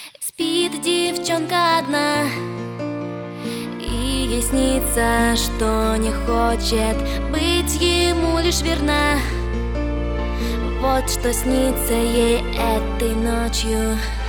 Спит девчонка одна, и ей снится, что не хочет быть ему лишь верна. Вот что снится ей этой ночью.